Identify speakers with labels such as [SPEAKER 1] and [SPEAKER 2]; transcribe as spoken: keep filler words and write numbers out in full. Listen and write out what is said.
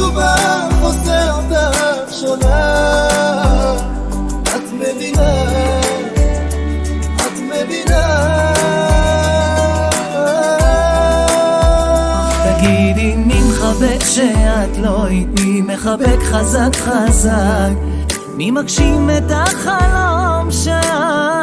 [SPEAKER 1] עצובה, חוסר דף שונה. את מבינה, את מבינה.
[SPEAKER 2] תגידי מי מחבק שאת לא איתי, מחבק חזק חזק, מי מגשים את החלום שאת